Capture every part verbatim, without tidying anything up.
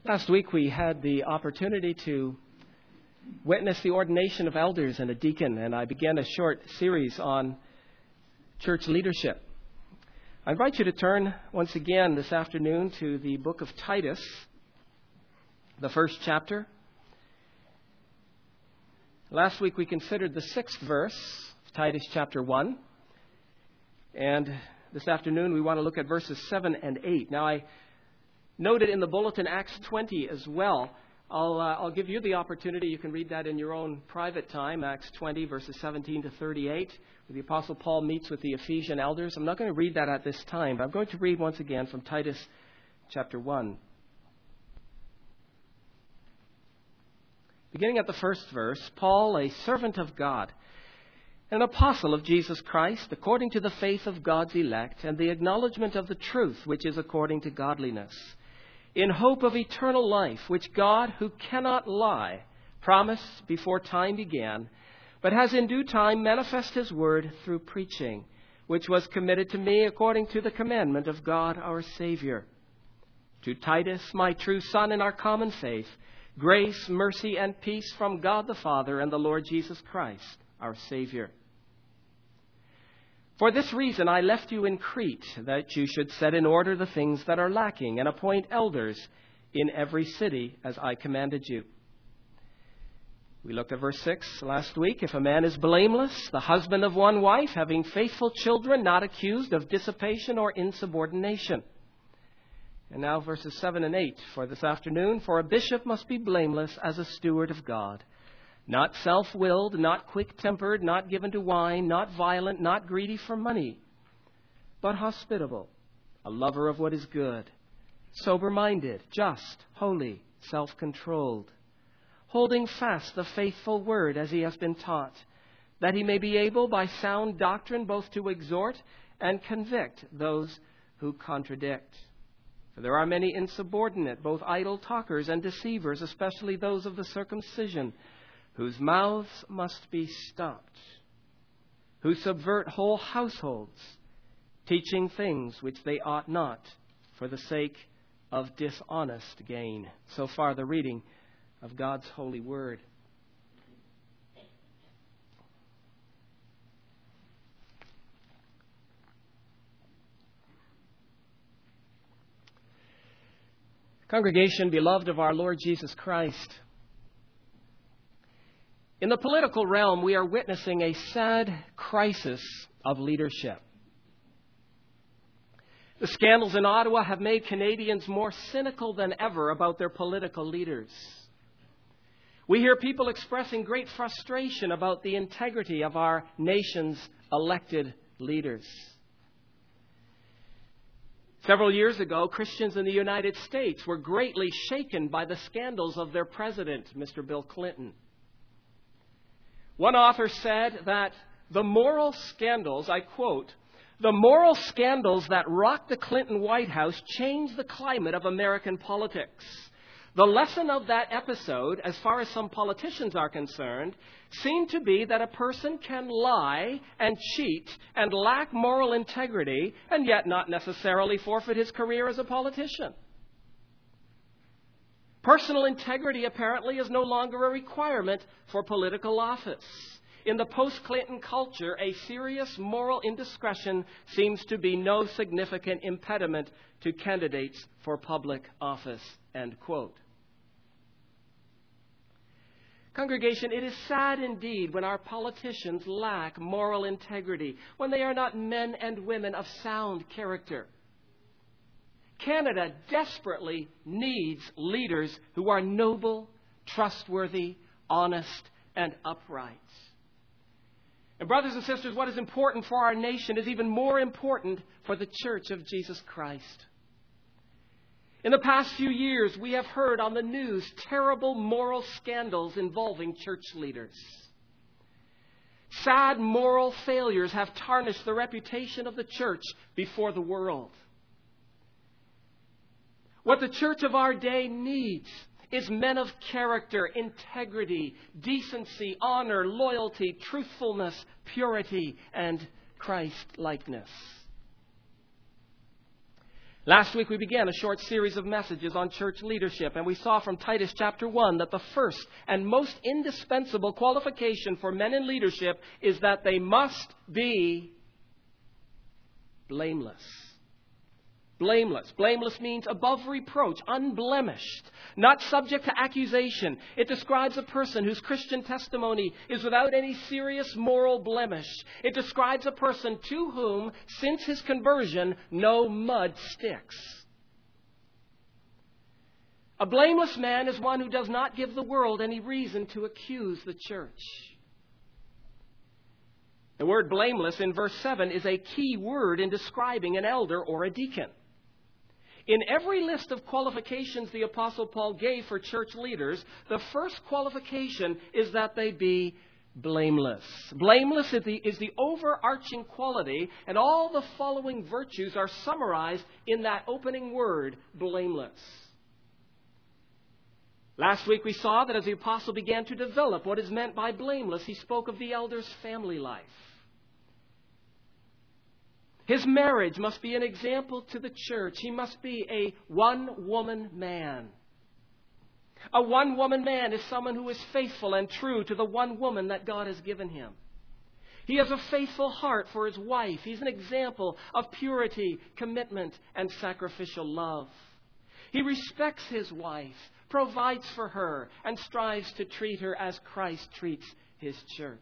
Last week we had the opportunity to witness the ordination of elders and a deacon, and I began a short series on church leadership. I invite you to turn once again this afternoon to the book of Titus, the first chapter. Last week we considered the sixth verse of Titus chapter one, and this afternoon we want to look at verses seven and eight. Now I noted in the bulletin Acts twenty as well. I'll, uh, I'll give you the opportunity. You can read that in your own private time, Acts twenty, verses seventeen to thirty-eight, where the Apostle Paul meets with the Ephesian elders. I'm not going to read that at this time, but I'm going to read once again from Titus chapter one. Beginning at the first verse, Paul, a servant of God, an apostle of Jesus Christ, according to the faith of God's elect, and the acknowledgement of the truth which is according to godliness, in hope of eternal life, which God, who cannot lie, promised before time began, but has in due time manifest his word through preaching, which was committed to me according to the commandment of God our Savior. To Titus, my true son in our common faith, grace, mercy, and peace from God the Father and the Lord Jesus Christ, our Savior. For this reason I left you in Crete, that you should set in order the things that are lacking, and appoint elders in every city, as I commanded you. We looked at verse six last week. If a man is blameless, the husband of one wife, having faithful children, not accused of dissipation or insubordination. And now verses seven and eight for this afternoon. For a bishop must be blameless as a steward of God, not self-willed, not quick-tempered, not given to wine, not violent, not greedy for money, but hospitable, a lover of what is good, sober-minded, just, holy, self-controlled, holding fast the faithful word as he has been taught, that he may be able by sound doctrine both to exhort and convict those who contradict. For there are many insubordinate, both idle talkers and deceivers, especially those of the circumcision, whose mouths must be stopped, who subvert whole households, teaching things which they ought not, for the sake of dishonest gain. So far the reading of God's holy word. Congregation, beloved of our Lord Jesus Christ, in the political realm, we are witnessing a sad crisis of leadership. The scandals in Ottawa have made Canadians more cynical than ever about their political leaders. We hear people expressing great frustration about the integrity of our nation's elected leaders. Several years ago, Christians in the United States were greatly shaken by the scandals of their president, Mister Bill Clinton. One author said that the moral scandals, I quote, the moral scandals that rocked the Clinton White House changed the climate of American politics. The lesson of that episode, as far as some politicians are concerned, seemed to be that a person can lie and cheat and lack moral integrity and yet not necessarily forfeit his career as a politician. Personal integrity, apparently, is no longer a requirement for political office. In the post-Clinton culture, a serious moral indiscretion seems to be no significant impediment to candidates for public office, end quote. Congregation, it is sad indeed when our politicians lack moral integrity, when they are not men and women of sound character. Canada desperately needs leaders who are noble, trustworthy, honest, and upright. And brothers and sisters, what is important for our nation is even more important for the Church of Jesus Christ. In the past few years, we have heard on the news terrible moral scandals involving church leaders. Sad moral failures have tarnished the reputation of the church before the world. What the church of our day needs is men of character, integrity, decency, honor, loyalty, truthfulness, purity, and Christ-likeness. Last week we began a short series of messages on church leadership, and we saw from Titus chapter one that the first and most indispensable qualification for men in leadership is that they must be blameless. Blameless. Blameless means above reproach, unblemished, not subject to accusation. It describes a person whose Christian testimony is without any serious moral blemish. It describes a person to whom, since his conversion, no mud sticks. A blameless man is one who does not give the world any reason to accuse the church. The word blameless in verse seven is a key word in describing an elder or a deacon. In every list of qualifications the Apostle Paul gave for church leaders, the first qualification is that they be blameless. Blameless is the, is the overarching quality, and all the following virtues are summarized in that opening word, blameless. Last week we saw that as the Apostle began to develop what is meant by blameless, he spoke of the elder's family life. His marriage must be an example to the church. He must be a one-woman man. A one-woman man is someone who is faithful and true to the one woman that God has given him. He has a faithful heart for his wife. He's an example of purity, commitment, and sacrificial love. He respects his wife, provides for her, and strives to treat her as Christ treats his church.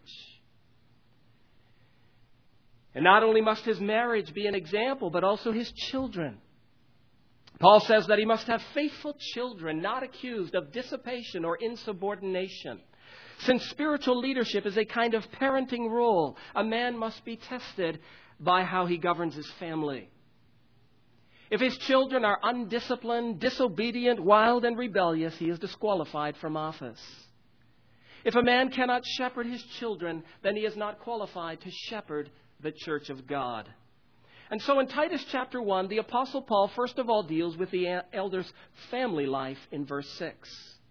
And not only must his marriage be an example, but also his children. Paul says that he must have faithful children, not accused of dissipation or insubordination. Since spiritual leadership is a kind of parenting role, a man must be tested by how he governs his family. If his children are undisciplined, disobedient, wild, and rebellious, he is disqualified from office. If a man cannot shepherd his children, then he is not qualified to shepherd the church of God. And so in Titus chapter one, the Apostle Paul first of all deals with the elder's family life in verse six.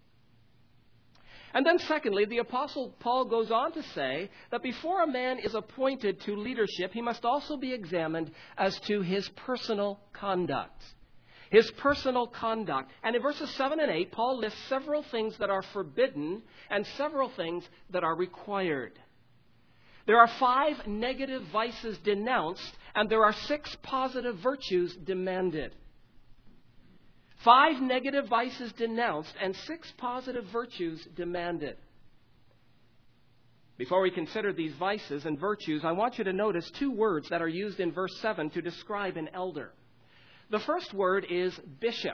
And then secondly, the Apostle Paul goes on to say that before a man is appointed to leadership, he must also be examined as to his personal conduct. His personal conduct. And in verses seven and eight, Paul lists several things that are forbidden and several things that are required. There are five negative vices denounced, and there are six positive virtues demanded. Five negative vices denounced, and six positive virtues demanded. Before we consider these vices and virtues, I want you to notice two words that are used in verse seven to describe an elder. The first word is bishop.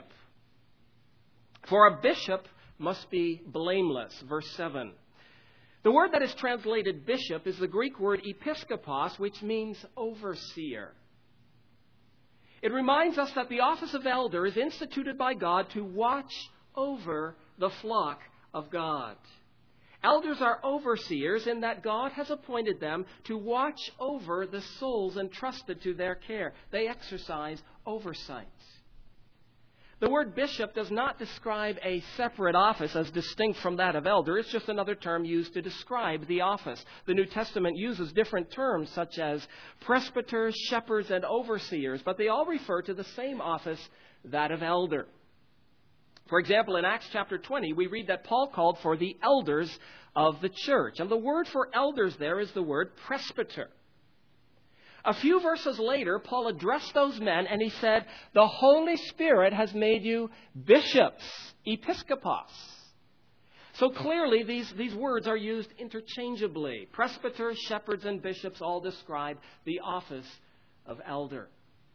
For a bishop must be blameless, verse seven. The word that is translated bishop is the Greek word episkopos, which means overseer. It reminds us that the office of elder is instituted by God to watch over the flock of God. Elders are overseers in that God has appointed them to watch over the souls entrusted to their care. They exercise oversight. The word bishop does not describe a separate office as distinct from that of elder. It's just another term used to describe the office. The New Testament uses different terms such as presbyters, shepherds, and overseers, but they all refer to the same office, that of elder. For example, in Acts chapter twenty, we read that Paul called for the elders of the church. And the word for elders there is the word presbyter. A few verses later, Paul addressed those men and he said, the Holy Spirit has made you bishops, episkopos. So clearly these, these words are used interchangeably. Presbyters, shepherds, and bishops all describe the office of elder.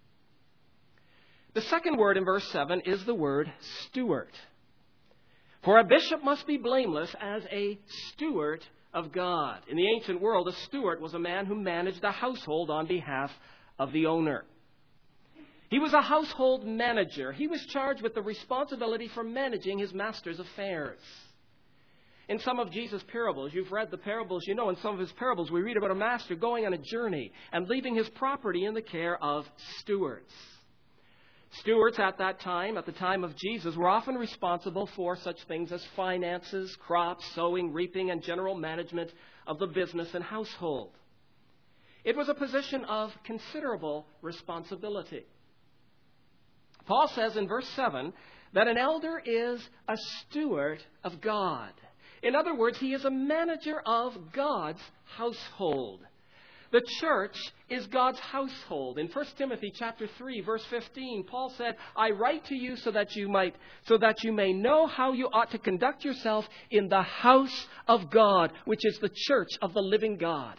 The second word in verse seven is the word steward. For a bishop must be blameless as a steward of God. In the ancient world, a steward was a man who managed a household on behalf of the owner. He was a household manager. He was charged with the responsibility for managing his master's affairs. In some of Jesus' parables, you've read the parables, you know, in some of his parables, we read about a master going on a journey and leaving his property in the care of stewards. Stewards at that time, at the time of Jesus, were often responsible for such things as finances, crops, sowing, reaping, and general management of the business and household. It was a position of considerable responsibility. Paul says in verse seven that an elder is a steward of God. In other words, he is a manager of God's household. The church is God's household. In First Timothy chapter three, verse fifteen, Paul said, I write to you so that you might, so that you may know how you ought to conduct yourself in the house of God, which is the church of the living God.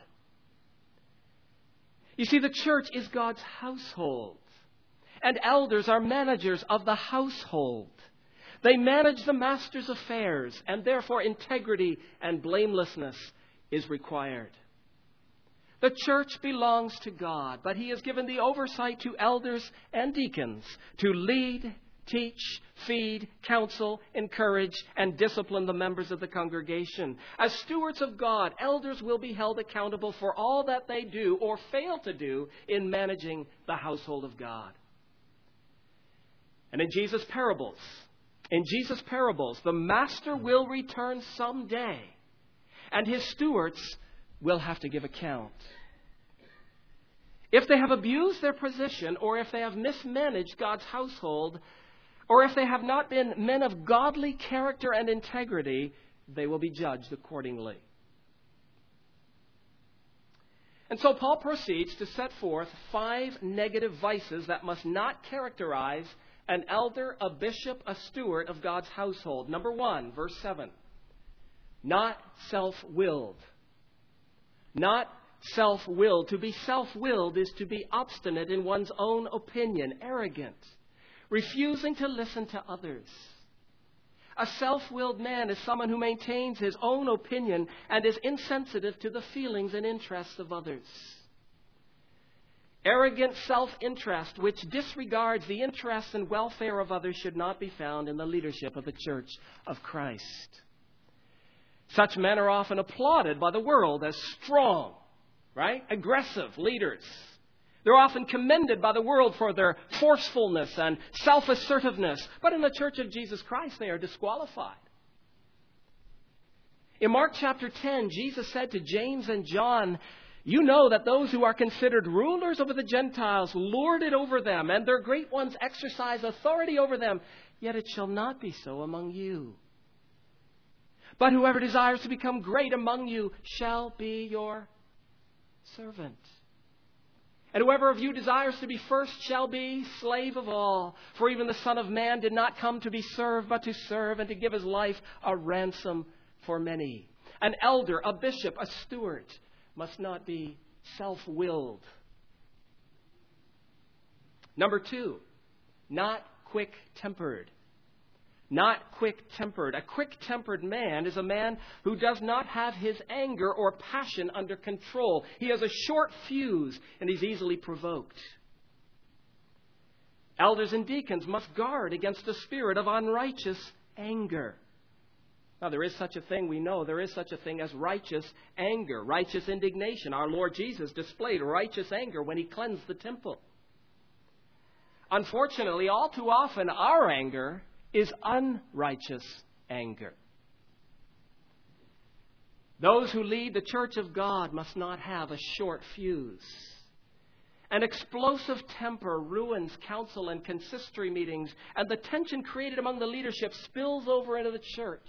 You see, the church is God's household. And elders are managers of the household. They manage the master's affairs, and therefore integrity and blamelessness is required. The church belongs to God, but He has given the oversight to elders and deacons to lead, teach, feed, counsel, encourage, and discipline the members of the congregation. As stewards of God, elders will be held accountable for all that they do or fail to do in managing the household of God. And in Jesus' parables, in Jesus' parables, the master will return someday, and his stewards will have to give account. If they have abused their position, or if they have mismanaged God's household, or if they have not been men of godly character and integrity, they will be judged accordingly. And so Paul proceeds to set forth five negative vices that must not characterize an elder, a bishop, a steward of God's household. Number one, verse seven. Not self-willed. Not self-willed. To be self-willed is to be obstinate in one's own opinion, arrogant, refusing to listen to others. A self-willed man is someone who maintains his own opinion and is insensitive to the feelings and interests of others. Arrogant self-interest, which disregards the interests and welfare of others, should not be found in the leadership of the Church of Christ. Such men are often applauded by the world as strong, right? Aggressive leaders. They're often commended by the world for their forcefulness and self-assertiveness. But in the Church of Jesus Christ, they are disqualified. In Mark chapter ten, Jesus said to James and John, you know that those who are considered rulers over the Gentiles lord it over them, and their great ones exercise authority over them. Yet it shall not be so among you. But whoever desires to become great among you shall be your servant. And whoever of you desires to be first shall be slave of all. For even the Son of Man did not come to be served, but to serve and to give his life a ransom for many. An elder, a bishop, a steward must not be self-willed. Number two, not quick-tempered. Not quick-tempered. A quick-tempered man is a man who does not have his anger or passion under control. He has a short fuse and he's easily provoked. Elders and deacons must guard against the spirit of unrighteous anger. Now, there is such a thing, we know, there is such a thing as righteous anger, righteous indignation. Our Lord Jesus displayed righteous anger when He cleansed the temple. Unfortunately, all too often, our anger is unrighteous anger. Those who lead the church of God must not have a short fuse. An explosive temper ruins council and consistory meetings, and the tension created among the leadership spills over into the church.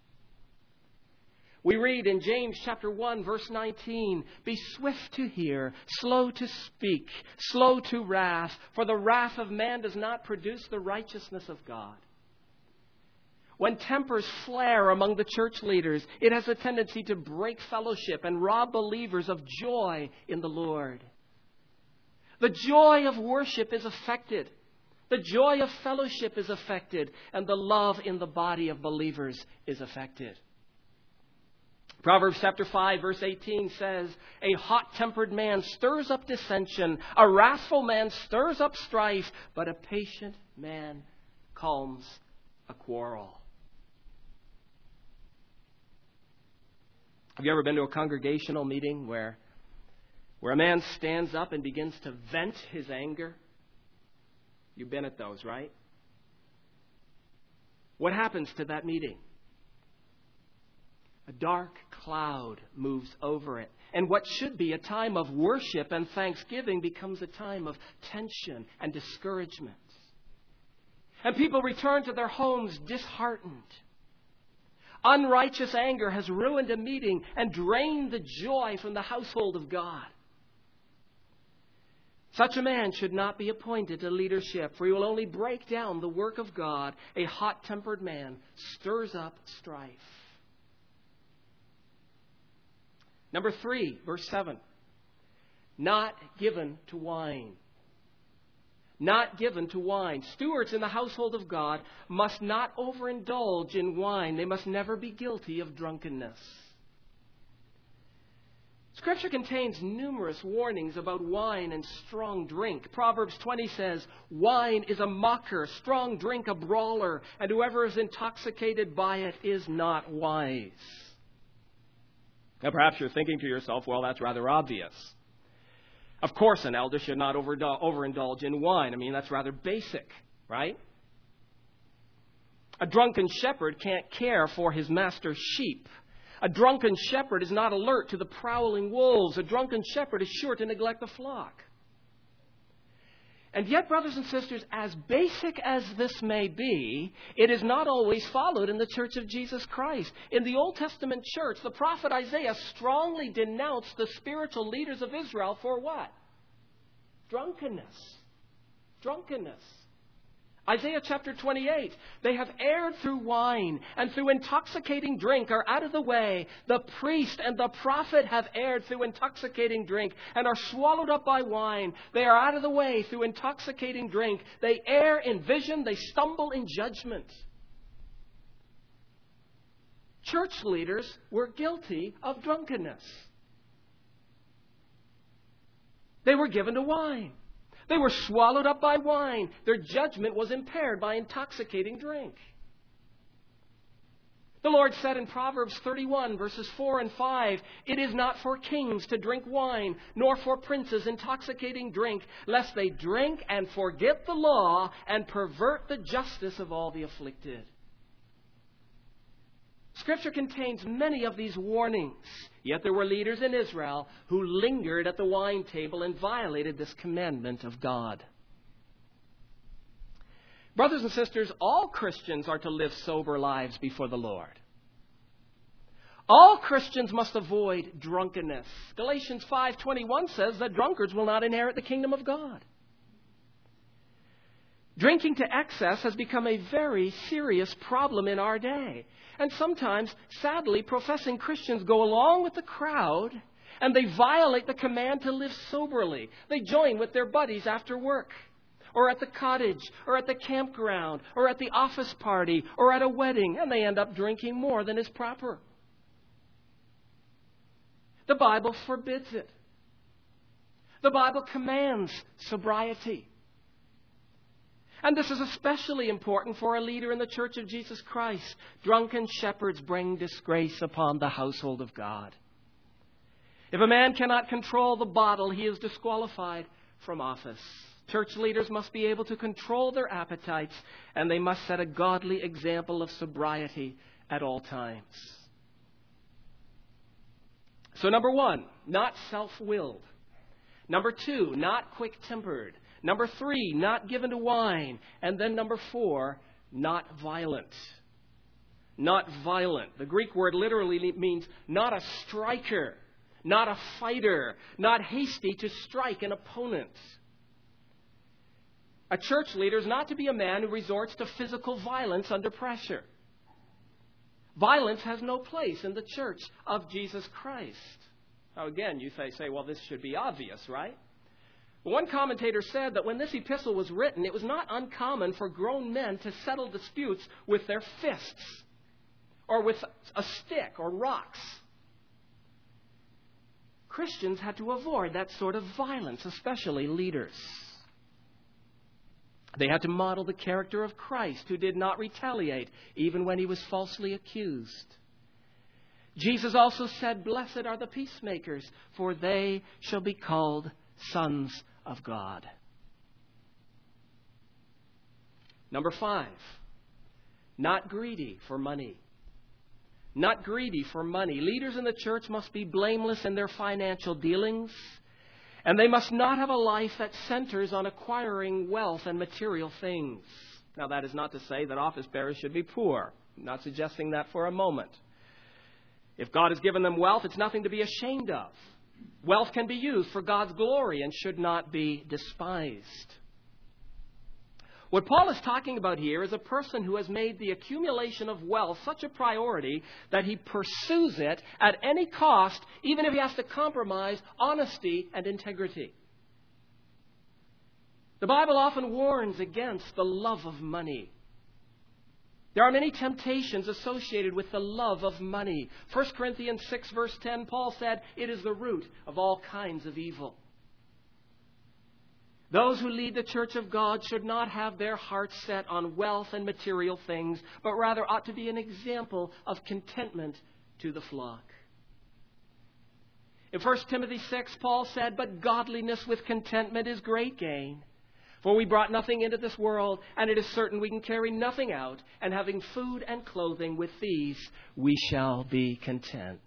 We read in James chapter one, verse nineteen, be swift to hear, slow to speak, slow to wrath, for the wrath of man does not produce the righteousness of God. When tempers flare among the church leaders, it has a tendency to break fellowship and rob believers of joy in the Lord. The joy of worship is affected. The joy of fellowship is affected. And the love in the body of believers is affected. Proverbs chapter five, verse eighteen says, a hot-tempered man stirs up dissension. A wrathful man stirs up strife. But a patient man calms a quarrel. Have you ever been to a congregational meeting where, where a man stands up and begins to vent his anger? You've been at those, right? What happens to that meeting? A dark cloud moves over it. And what should be a time of worship and thanksgiving becomes a time of tension and discouragement. And people return to their homes disheartened. Unrighteous anger has ruined a meeting and drained the joy from the household of God. Such a man should not be appointed to leadership, for he will only break down the work of God. A hot-tempered man stirs up strife. Number three, verse seven. Not given to wine. Not given to wine. Stewards in the household of God must not overindulge in wine. They must never be guilty of drunkenness. Scripture contains numerous warnings about wine and strong drink. Proverbs twenty says, wine is a mocker, strong drink a brawler, and whoever is intoxicated by it is not wise. Now perhaps you're thinking to yourself, well, that's rather obvious. Of course an elder should not overindulge in wine. I mean, that's rather basic, right? A drunken shepherd can't care for his master's sheep. A drunken shepherd is not alert to the prowling wolves. A drunken shepherd is sure to neglect the flock. And yet, brothers and sisters, as basic as this may be, it is not always followed in the Church of Jesus Christ. In the Old Testament church, the prophet Isaiah strongly denounced the spiritual leaders of Israel for what? Drunkenness. Drunkenness. Isaiah chapter twenty-eight, they have erred through wine and through intoxicating drink are out of the way. The priest and the prophet have erred through intoxicating drink and are swallowed up by wine. They are out of the way through intoxicating drink. They err in vision. They stumble in judgment. Church leaders were guilty of drunkenness. They were given to wine. They were swallowed up by wine. Their judgment was impaired by intoxicating drink. The Lord said in Proverbs thirty-one, verses four and five, it is not for kings to drink wine, nor for princes intoxicating drink, lest they drink and forget the law and pervert the justice of all the afflicted. Scripture contains many of these warnings. Yet there were leaders in Israel who lingered at the wine table and violated this commandment of God. Brothers and sisters, all Christians are to live sober lives before the Lord. All Christians must avoid drunkenness. Galatians five twenty-one says that drunkards will not inherit the kingdom of God. Drinking to excess has become a very serious problem in our day. And sometimes, sadly, professing Christians go along with the crowd and they violate the command to live soberly. They join with their buddies after work, or at the cottage, or at the campground, or at the office party, or at a wedding, and they end up drinking more than is proper. The Bible forbids it. The Bible commands sobriety. And this is especially important for a leader in the Church of Jesus Christ. Drunken shepherds bring disgrace upon the household of God. If a man cannot control the bottle, he is disqualified from office. Church leaders must be able to control their appetites, and they must set a godly example of sobriety at all times. So number one, not self-willed. Number two, not quick-tempered. Number three, not given to wine. And then number four, not violent. Not violent. The Greek word literally means not a striker, not a fighter, not hasty to strike an opponent. A church leader is not to be a man who resorts to physical violence under pressure. Violence has no place in the church of Jesus Christ. Now again, you say, say, well, this should be obvious, right? One commentator said that when this epistle was written, it was not uncommon for grown men to settle disputes with their fists or with a stick or rocks. Christians had to avoid that sort of violence, especially leaders. They had to model the character of Christ, who did not retaliate even when he was falsely accused. Jesus also said, "Blessed are the peacemakers, for they shall be called sons of God." Number five, not greedy for money. Not greedy for money. Leaders in the church must be blameless in their financial dealings, and they must not have a life that centers on acquiring wealth and material things. Now, that is not to say that office bearers should be poor. I'm not suggesting that for a moment. If God has given them wealth, it's nothing to be ashamed of. Wealth can be used for God's glory and should not be despised. What Paul is talking about here is a person who has made the accumulation of wealth such a priority that he pursues it at any cost, even if he has to compromise honesty and integrity. The Bible often warns against the love of money. There are many temptations associated with the love of money. First Corinthians six, verse ten, Paul said, "It is the root of all kinds of evil." Those who lead the church of God should not have their hearts set on wealth and material things, but rather ought to be an example of contentment to the flock. In First Timothy six, Paul said, "But godliness with contentment is great gain. For we brought nothing into this world, and it is certain we can carry nothing out, and having food and clothing, with these we shall be content."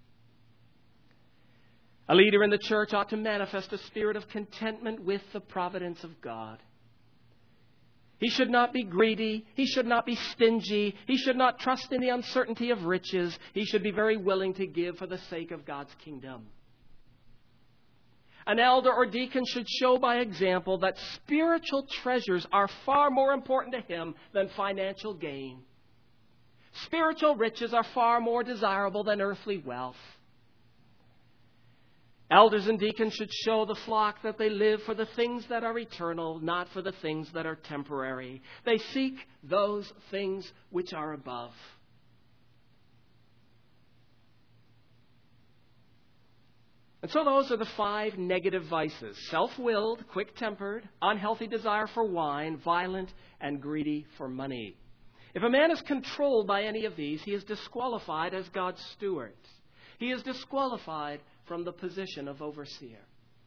A leader in the church ought to manifest a spirit of contentment with the providence of God. He should not be greedy. He should not be stingy. He should not trust in the uncertainty of riches. He should be very willing to give for the sake of God's kingdom. An elder or deacon should show by example that spiritual treasures are far more important to him than financial gain. Spiritual riches are far more desirable than earthly wealth. Elders and deacons should show the flock that they live for the things that are eternal, not for the things that are temporary. They seek those things which are above. And so those are the five negative vices: self-willed, quick-tempered, unhealthy desire for wine, violent, and greedy for money. If a man is controlled by any of these, he is disqualified as God's steward. He is disqualified from the position of overseer.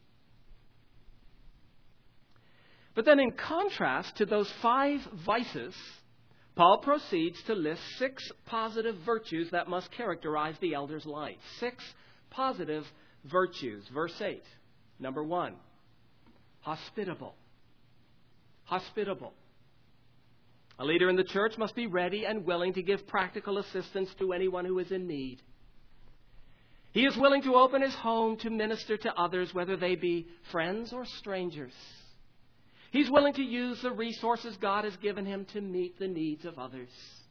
But then in contrast to those five vices, Paul proceeds to list six positive virtues that must characterize the elder's life. Six positive virtues. Verse eight. Number one, hospitable. Hospitable. A leader in the church must be ready and willing to give practical assistance to anyone who is in need. He is willing to open his home to minister to others, whether they be friends or strangers. He's willing to use the resources God has given him to meet the needs of others.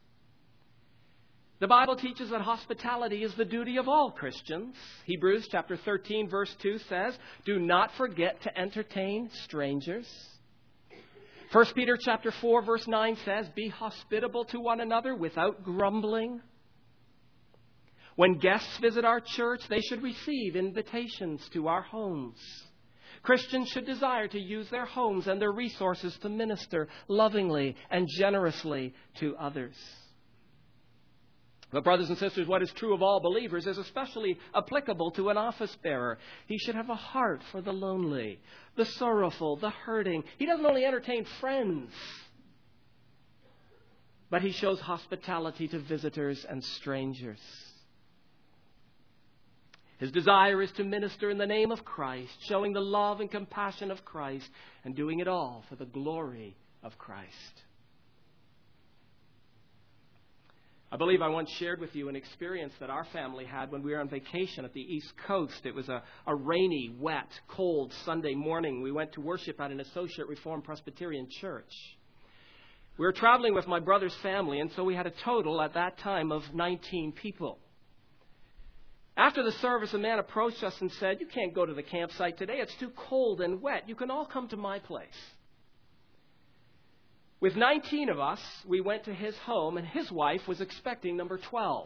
The Bible teaches that hospitality is the duty of all Christians. Hebrews chapter thirteen, verse two says, "Do not forget to entertain strangers." First Peter chapter four, verse nine says, "Be hospitable to one another without grumbling." When guests visit our church, they should receive invitations to our homes. Christians should desire to use their homes and their resources to minister lovingly and generously to others. But brothers and sisters, what is true of all believers is especially applicable to an office bearer. He should have a heart for the lonely, the sorrowful, the hurting. He doesn't only entertain friends, but he shows hospitality to visitors and strangers. His desire is to minister in the name of Christ, showing the love and compassion of Christ, and doing it all for the glory of Christ. I believe I once shared with you an experience that our family had when we were on vacation at the East Coast. It was a, a rainy, wet, cold Sunday morning. We went to worship at an Associate Reformed Presbyterian church. We were traveling with my brother's family, and so we had a total at that time of nineteen people. After the service, a man approached us and said, "You can't go to the campsite today. It's too cold and wet. You can all come to my place." With nineteen of us, we went to his home, and his wife was expecting number twelve.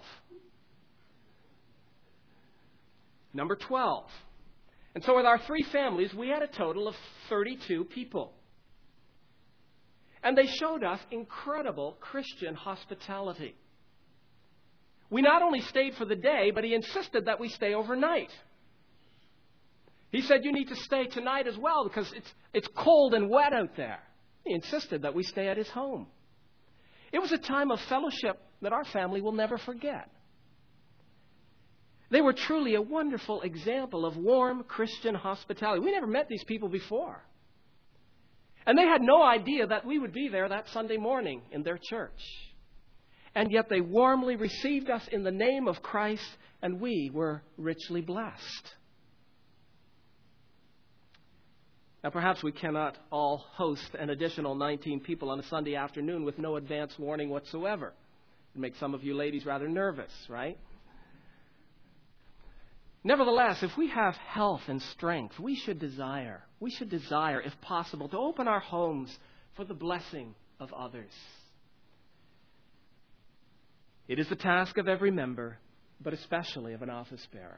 Number twelve. And so with our three families, we had a total of thirty-two people. And they showed us incredible Christian hospitality. We not only stayed for the day, but he insisted that we stay overnight. He said, "You need to stay tonight as well because it's it's cold and wet out there." He insisted that we stay at his home. It was a time of fellowship that our family will never forget. They were truly a wonderful example of warm Christian hospitality. We never met these people before. And they had no idea that we would be there that Sunday morning in their church. And yet they warmly received us in the name of Christ, and we were richly blessed. Now, perhaps we cannot all host an additional nineteen people on a Sunday afternoon with no advance warning whatsoever. It makes some of you ladies rather nervous, right? Nevertheless, if we have health and strength, we should desire, we should desire, if possible, to open our homes for the blessing of others. It is the task of every member, but especially of an office bearer.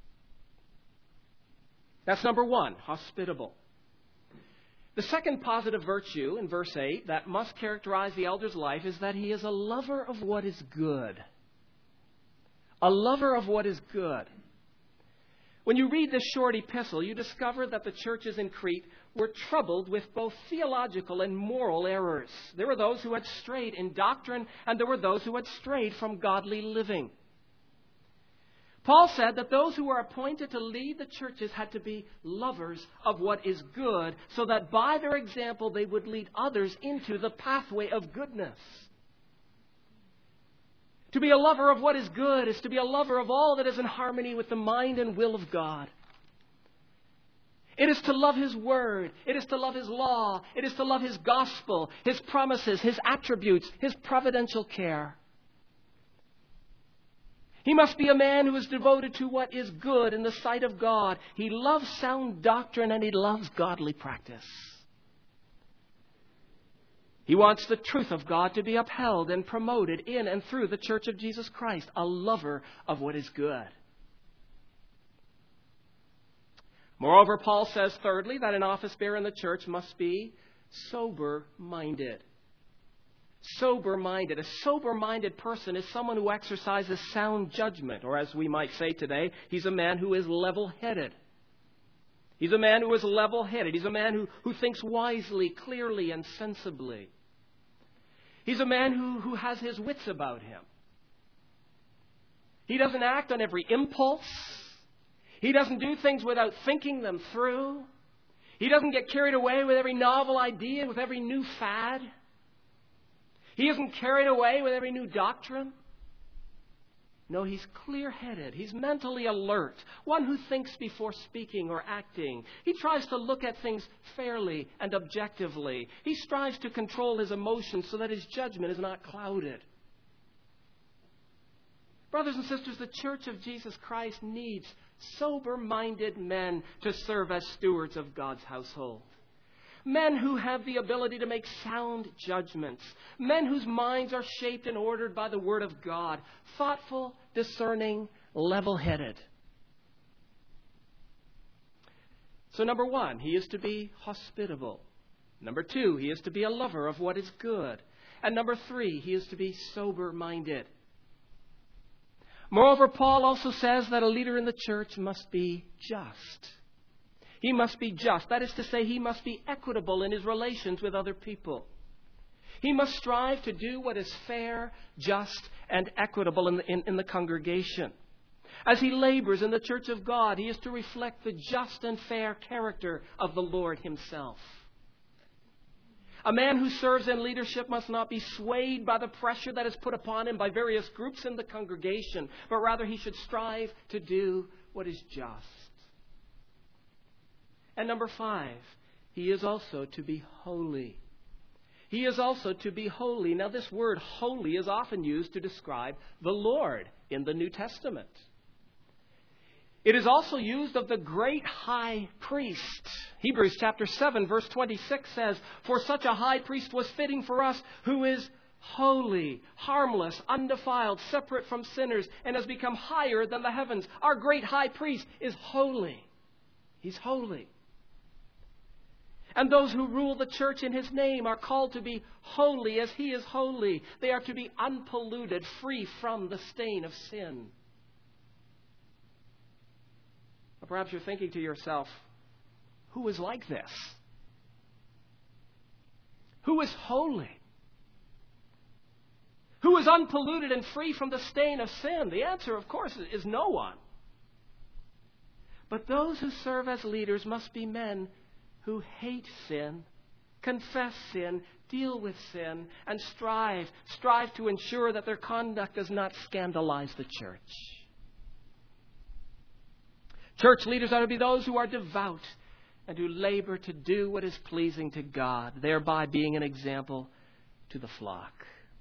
That's number one, hospitable. The second positive virtue in verse eight that must characterize the elder's life is that he is a lover of what is good. A lover of what is good. When you read this short epistle, you discover that the churches in Crete were troubled with both theological and moral errors. There were those who had strayed in doctrine, and there were those who had strayed from godly living. Paul said that those who were appointed to lead the churches had to be lovers of what is good, so that by their example they would lead others into the pathway of goodness. To be a lover of what is good is to be a lover of all that is in harmony with the mind and will of God. It is to love His Word. It is to love His law. It is to love His gospel, His promises, His attributes, His providential care. He must be a man who is devoted to what is good in the sight of God. He loves sound doctrine and he loves godly practice. He wants the truth of God to be upheld and promoted in and through the Church of Jesus Christ, a lover of what is good. Moreover, Paul says, thirdly, that an office bearer in the church must be sober-minded. Sober-minded. A sober-minded person is someone who exercises sound judgment, or as we might say today, he's a man who is level-headed. He's a man who is level-headed. He's a man who, who thinks wisely, clearly, and sensibly. He's a man who, who has his wits about him. He doesn't act on every impulse. He doesn't do things without thinking them through. He doesn't get carried away with every novel idea, with every new fad. He isn't carried away with every new doctrine. No, he's clear-headed. He's mentally alert. One who thinks before speaking or acting. He tries to look at things fairly and objectively. He strives to control his emotions so that his judgment is not clouded. Brothers and sisters, the Church of Jesus Christ needs sober-minded men to serve as stewards of God's household. Men who have the ability to make sound judgments. Men whose minds are shaped and ordered by the Word of God. Thoughtful, discerning, level-headed. So number one, he is to be hospitable. Number two, he is to be a lover of what is good. And number three, he is to be sober-minded. Moreover, Paul also says that a leader in the church must be just. He must be just. That is to say, he must be equitable in his relations with other people. He must strive to do what is fair, just, and equitable in the, in, in the congregation. As he labors in the church of God, he is to reflect the just and fair character of the Lord Himself. A man who serves in leadership must not be swayed by the pressure that is put upon him by various groups in the congregation, but rather he should strive to do what is just. And number five, he is also to be holy. He is also to be holy. Now, this word holy is often used to describe the Lord in the New Testament. It is also used of the great high priest. Hebrews chapter seven, verse twenty-six says, "For such a high priest was fitting for us, who is holy, harmless, undefiled, separate from sinners, and has become higher than the heavens." Our great high priest is holy. He's holy. And those who rule the church in His name are called to be holy as He is holy. They are to be unpolluted, free from the stain of sin. Or perhaps you're thinking to yourself, who is like this? Who is holy? Who is unpolluted and free from the stain of sin? The answer, of course, is no one. But those who serve as leaders must be men who hate sin confess sin, deal with sin, and strive, strive to ensure that their conduct does not scandalize the church. Church leaders ought to be those who are devout and who labor to do what is pleasing to God, thereby being an example to the flock.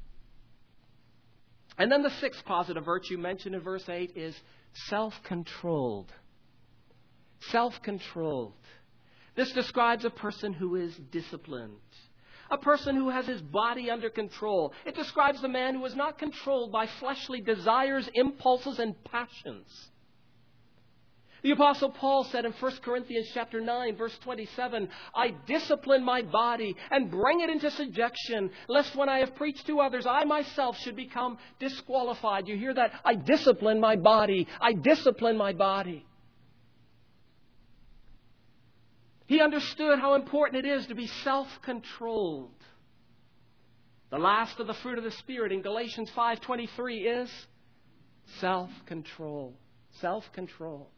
And then the sixth positive virtue mentioned in verse eight is self-controlled. Self-controlled. This describes a person who is disciplined. A person who has his body under control. It describes the man who is not controlled by fleshly desires, impulses, and passions. The Apostle Paul said in First Corinthians chapter nine, verse twenty-seven, I discipline my body and bring it into subjection, lest when I have preached to others, I myself should become disqualified. You hear that? I discipline my body. I discipline my body. He understood how important it is to be self-controlled. The last of the fruit of the Spirit in Galatians five twenty-three is self-control. Self-control.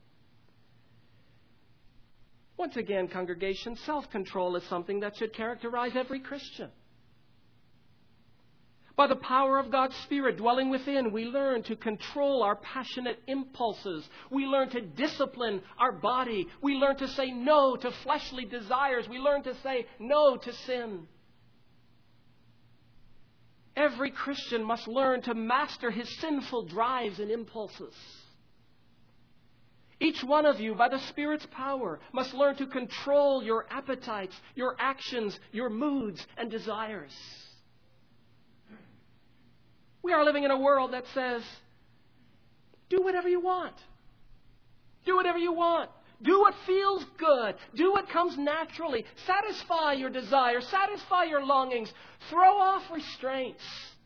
Once again, congregation, self-control is something that should characterize every Christian. By the power of God's Spirit dwelling within, we learn to control our passionate impulses. We learn to discipline our body. We learn to say no to fleshly desires. We learn to say no to sin. Every Christian must learn to master his sinful drives and impulses. Each one of you, by the Spirit's power, must learn to control your appetites, your actions, your moods, and desires. We are living in a world that says, do whatever you want. Do whatever you want. Do what feels good. Do what comes naturally. Satisfy your desires. Satisfy your longings. Throw off restraints.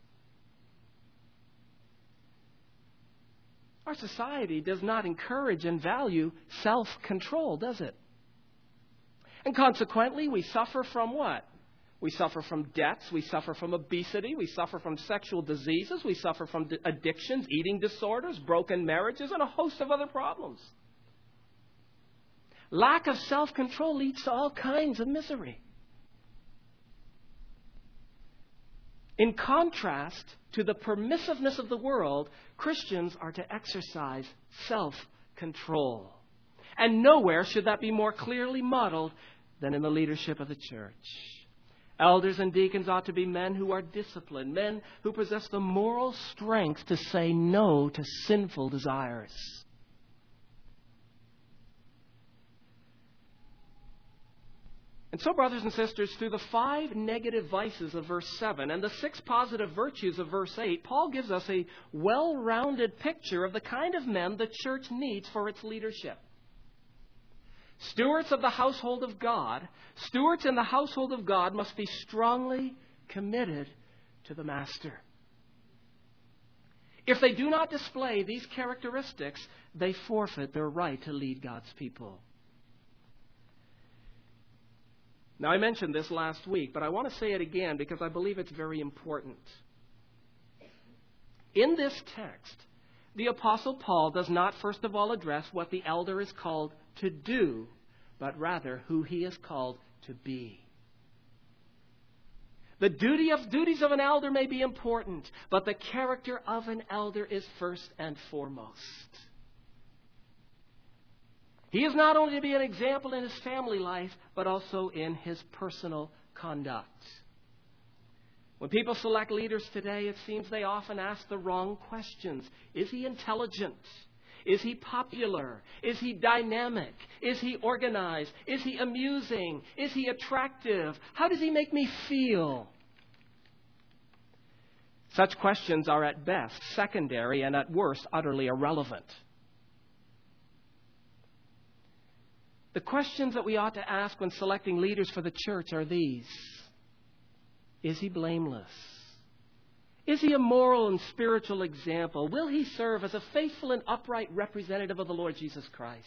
Our society does not encourage and value self-control, does it? And consequently, we suffer from what? We suffer from debts. We suffer from obesity. We suffer from sexual diseases. We suffer from addictions, eating disorders, broken marriages, and a host of other problems. Lack of self-control leads to all kinds of misery. In contrast to the permissiveness of the world, Christians are to exercise self-control. And nowhere should that be more clearly modeled than in the leadership of the church. Elders and deacons ought to be men who are disciplined, men who possess the moral strength to say no to sinful desires. And so, brothers and sisters, through the five negative vices of verse seven and the six positive virtues of verse eight, Paul gives us a well-rounded picture of the kind of men the church needs for its leadership. Stewards of the household of God, stewards in the household of God must be strongly committed to the master. If they do not display these characteristics, they forfeit their right to lead God's people. Now, I mentioned this last week, but I want to say it again because I believe it's very important. In this text, the Apostle Paul does not first of all address what the elder is called to do, but rather who he is called to be. The duty of duties of an elder may be important, but the character of an elder is first and foremost. He is not only to be an example in his family life, but also in his personal conduct. When people select leaders today, it seems they often ask the wrong questions. Is he intelligent? Is he popular? Is he dynamic? Is he organized? Is he amusing? Is he attractive? How does he make me feel? Such questions are at best secondary and at worst utterly irrelevant. The questions that we ought to ask when selecting leaders for the church are these. Is he blameless? Is he a moral and spiritual example? Will he serve as a faithful and upright representative of the Lord Jesus Christ?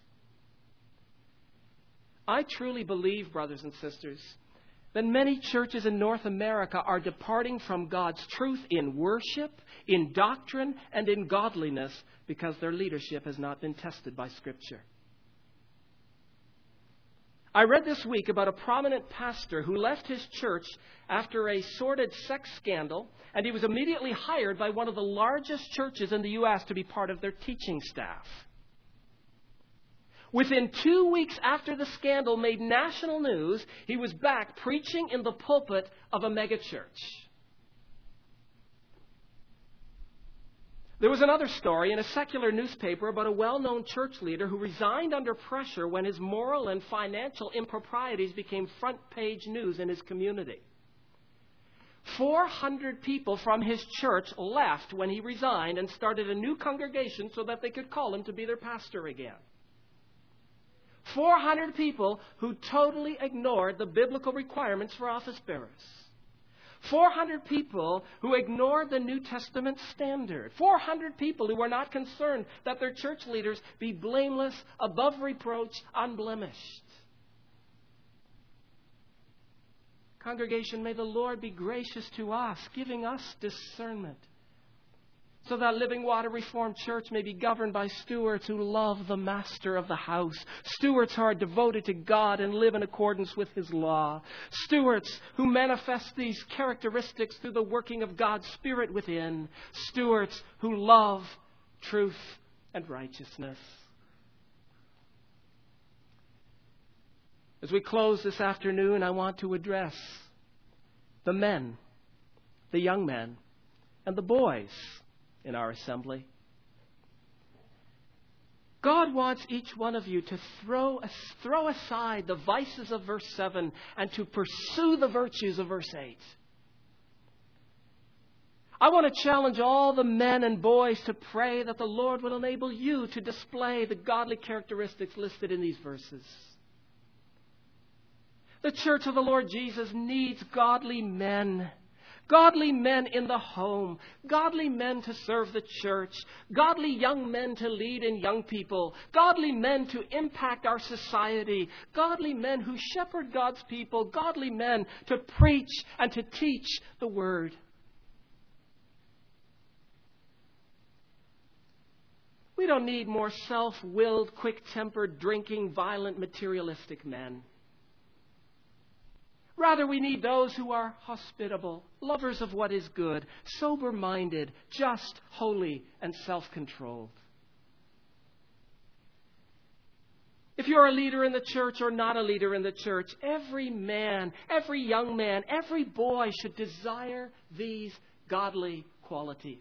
I truly believe, brothers and sisters, that many churches in North America are departing from God's truth in worship, in doctrine, and in godliness because their leadership has not been tested by Scripture. I read this week about a prominent pastor who left his church after a sordid sex scandal, and he was immediately hired by one of the largest churches in the U S to be part of their teaching staff. Within two weeks after the scandal made national news, he was back preaching in the pulpit of a megachurch. There was another story in a secular newspaper about a well-known church leader who resigned under pressure when his moral and financial improprieties became front-page news in his community. four hundred people from his church left when he resigned and started a new congregation so that they could call him to be their pastor again. four hundred people who totally ignored the biblical requirements for office bearers. four hundred people who ignored the New Testament standard. four hundred people who were not concerned that their church leaders be blameless, above reproach, unblemished. Congregation, may the Lord be gracious to us, giving us discernment, so that Living Water Reformed Church may be governed by stewards who love the master of the house, stewards who are devoted to God and live in accordance with His law, stewards who manifest these characteristics through the working of God's Spirit within, stewards who love truth and righteousness. As we close this afternoon, I want to address the men, the young men, and the boys in our assembly. God wants each one of you to throw, throw aside the vices of verse seven and to pursue the virtues of verse eight. I want to challenge all the men and boys to pray that the Lord will enable you to display the godly characteristics listed in these verses. The church of the Lord Jesus needs godly men. Godly men in the home, godly men to serve the church, godly young men to lead in young people, godly men to impact our society, godly men who shepherd God's people, godly men to preach and to teach the Word. We don't need more self-willed, quick-tempered, drinking, violent, materialistic men. Rather, we need those who are hospitable, lovers of what is good, sober-minded, just, holy, and self-controlled. If you're a leader in the church or not a leader in the church, every man, every young man, every boy should desire these godly qualities.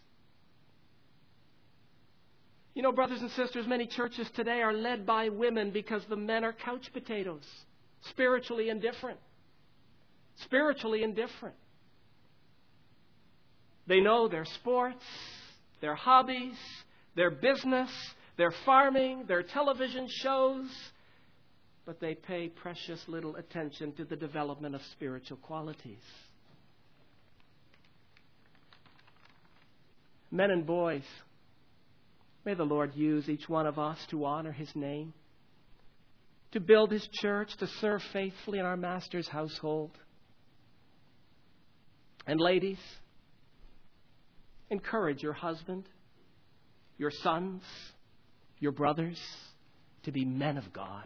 You know, brothers and sisters, many churches today are led by women because the men are couch potatoes, spiritually indifferent. Spiritually indifferent. They know their sports, their hobbies, their business, their farming, their television shows, but they pay precious little attention to the development of spiritual qualities. Men and boys, may the Lord use each one of us to honor His name, to build His church, to serve faithfully in our Master's household. And ladies, encourage your husband, your sons, your brothers to be men of God.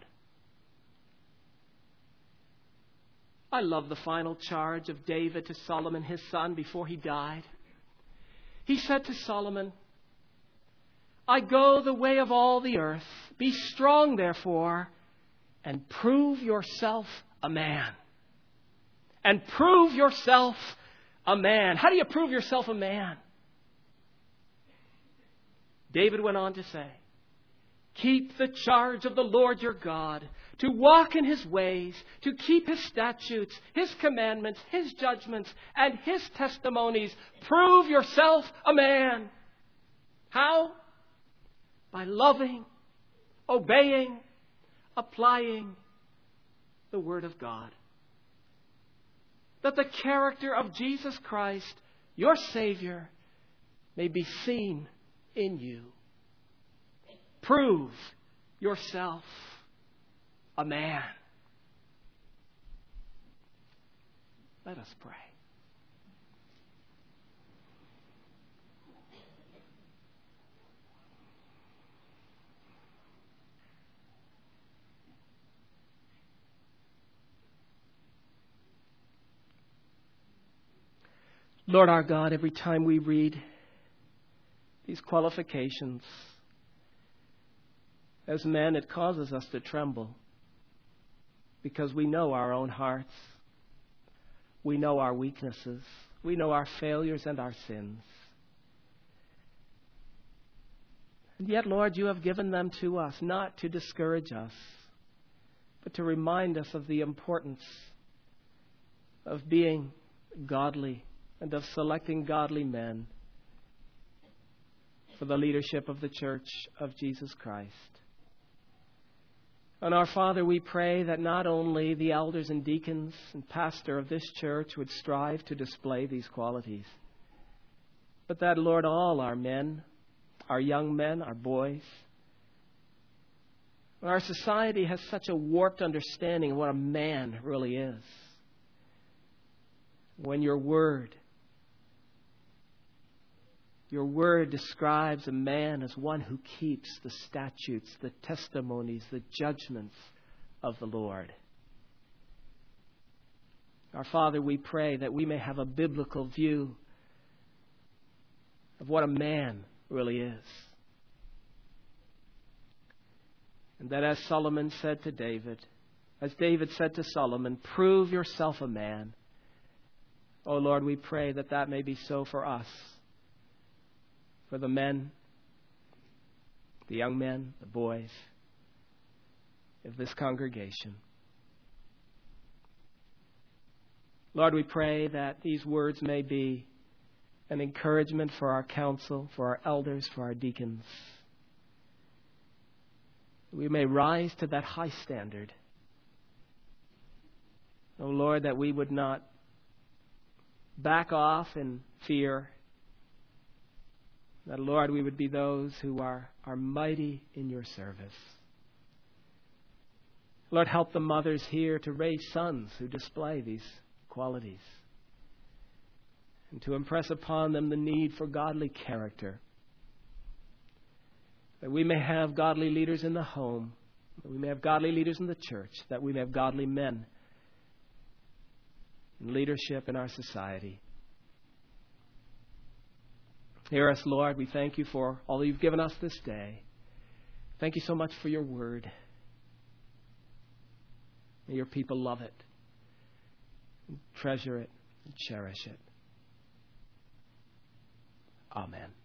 I love the final charge of David to Solomon, his son, before he died. He said to Solomon, I go the way of all the earth. Be strong, therefore, and prove yourself a man. And prove yourself a man. How do you prove yourself a man? David went on to say, keep the charge of the Lord your God, to walk in His ways, to keep His statutes, His commandments, His judgments, and His testimonies. Prove yourself a man. How? By loving, obeying, applying the Word of God. That the character of Jesus Christ, your Savior, may be seen in you. Prove yourself a man. Let us pray. Lord our God, every time we read these qualifications, as men, it causes us to tremble because we know our own hearts. We know our weaknesses. We know our failures and our sins. And yet, Lord, you have given them to us not to discourage us, but to remind us of the importance of being godly and of selecting godly men for the leadership of the Church of Jesus Christ. And our Father, we pray that not only the elders and deacons and pastor of this church would strive to display these qualities, but that, Lord, all our men, our young men, our boys, our society has such a warped understanding of what a man really is. When your word, your word describes a man as one who keeps the statutes, the testimonies, the judgments of the Lord. Our Father, we pray that we may have a biblical view of what a man really is. And that as Solomon said to David, as David said to Solomon, prove yourself a man. Oh Lord, we pray that that may be so for us, for the men, the young men, the boys of this congregation. Lord, we pray that these words may be an encouragement for our council, for our elders, for our deacons. We may rise to that high standard. Oh Lord, that we would not back off in fear. That, Lord, we would be those who are, are mighty in your service. Lord, help the mothers here to raise sons who display these qualities and to impress upon them the need for godly character. That we may have godly leaders in the home, that we may have godly leaders in the church, that we may have godly men in leadership in our society. Hear us, Lord. We thank you for all that you've given us this day. Thank you so much for your word. May your people love it, and treasure it, and cherish it. Amen.